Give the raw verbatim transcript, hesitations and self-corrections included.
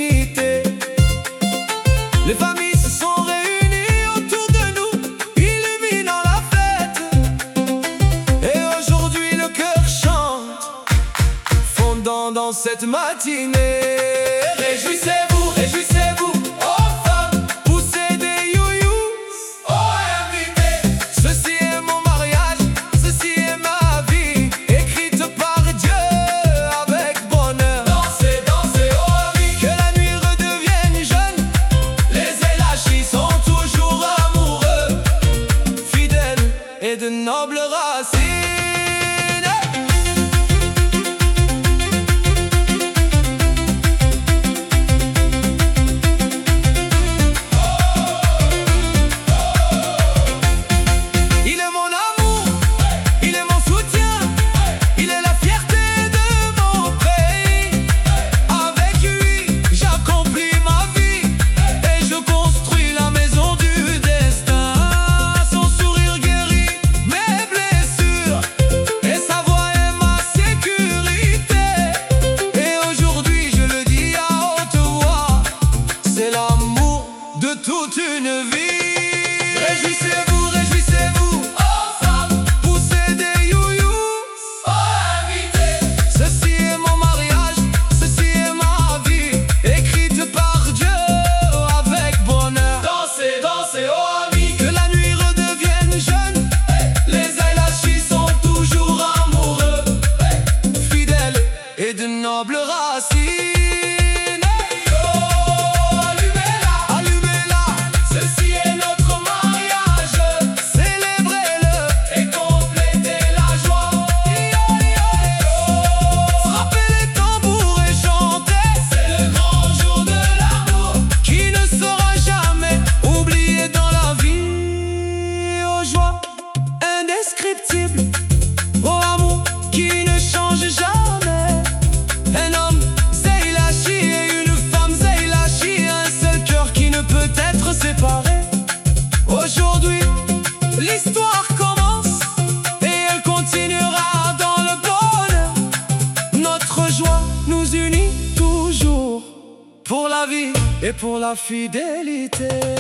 unité. Les familles se sont réunies autour de nous, illuminant la fête. Et aujourd'hui le cœur chante, fondant dans cette matinée. Réjouissez-vous, réjouissez-vous, oh femmes, poussez des you-you, oh invités. Ceci est mon mariage, ceci est ma vie, écrite par Dieu avec bonheur. Dansez, dansez, oh amis, que la nuit redevienne jeune. Les Elachis sont toujours amoureux, fidèles et de nobles racines. De toute une vie. Réjouissez-vous, réjouissez-vous, oh femmes, poussez des you-you, oh invités. Ceci est mon mariage, ceci est ma vie, écrite par Dieu avec bonheur. Dansez, dansez, oh amis, que la nuit redevienne jeune. Les Elachis sont toujours amoureux, fidèles et de nobles racines. Oh amour qui ne change jamais. Un homme Zeilachi et une femme Zeilachi, un seul cœur qui ne peut être séparé. Aujourd'hui l'histoire commence et elle continuera dans le bonheur. Notre joie nous unit toujours, pour la vie et pour la fidélité.